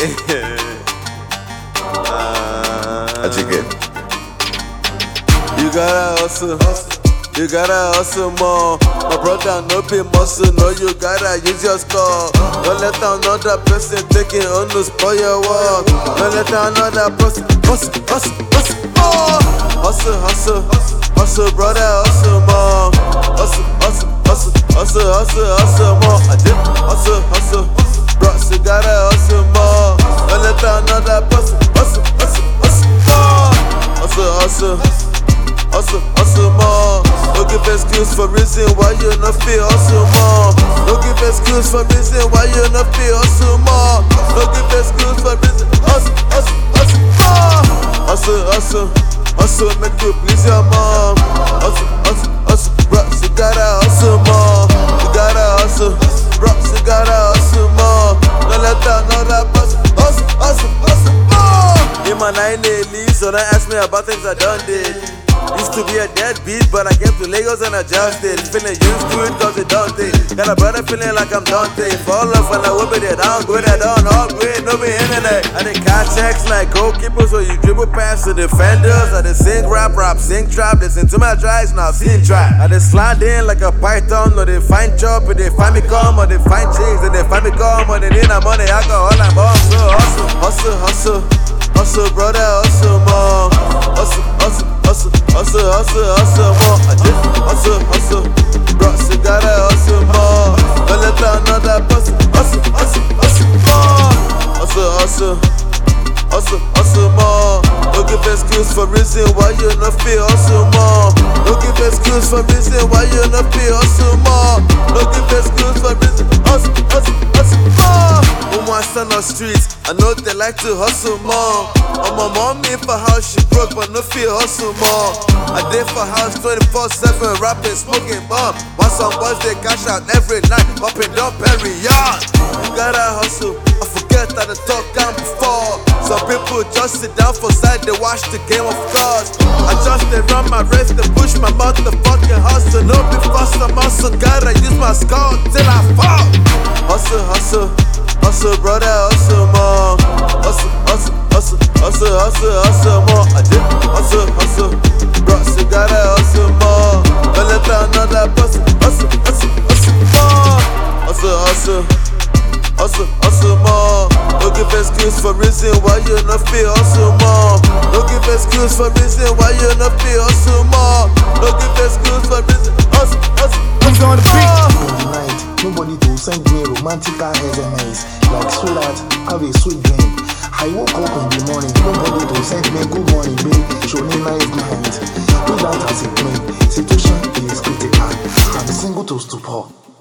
Ajike. You gotta hustle, you gotta hustle more. My brother, no be muscle, no, you gotta use your skull. Don't let another person take it on to spoil your work. Don't let another person hustle more. Hustle, brother, hustle more. Hustle more. I did hustle, bro, you gotta hustle more. Don't let another person hustle more. Hustle more. Don't give excuse for reason why you not feel hustle more. Don't give excuse for reason why you not feel hustle more. Don't give excuse for reason hustle more. Hustle, make you please your mom. Hustle, bro, you gotta hustle more. You gotta hustle, bro, you gotta hustle more. Don't let another person hustle more. In my 9 days, so don't ask me about things I done did. Used to be a deadbeat, but I came to Lagos and adjusted. Feeling used to it cause it don't take. Got a brother feeling like I'm Dante. Fall off when I whip it down, good I don't upgrade, no be internet. I did catch checks like goalkeepers, so you dribble past the defenders. I did sing rap, sing trap, listen to my tries, now sing trap. I did slide in like a python, or they find chop, or they find me come, or they find chicks, or they find me come, or they need my money, alcohol and bomb. So hustle, brother, hustle more. Hustle more. I did hustle, bro, you gotta hustle more. Don't let another person hustle more. Don't give excuse for reason why you not feel hustle more. Don't give excuse for reason why you not feel hustle more. Don't give excuse for reason hustle more. Woman stand on streets, I know they like to hustle more. On my mommy for house, she broke but no feel hustle more. I did for house 24/7, rapping, smoking bomb. While some boys they cash out every night, popping down Perignon. You gotta hustle, I forget that I talk down before. Some people just sit down for side, they watch the game of cards. I just they run my race, they push my motherfucking hustle. No be fast, I'm hustle, gotta use my skull till I fall. Hustle, brother, hustle more. Hustle more. I did hustle, bro, you gotta hustle more. Don't let another person hustle more. Hustle more. Don't give excuse for reason why you not feel hustle more. Don't give excuse for reason why you not feel hustle more. Don't give excuse for reason hustle on the beat. Night, nobody to send me romantic SMS. Like sweetheart, have a sweet dream. I woke up in the morning, nobody to send me good morning, babe. Show me nice night. Without as a plan, situation is critical. I'm single to stupor.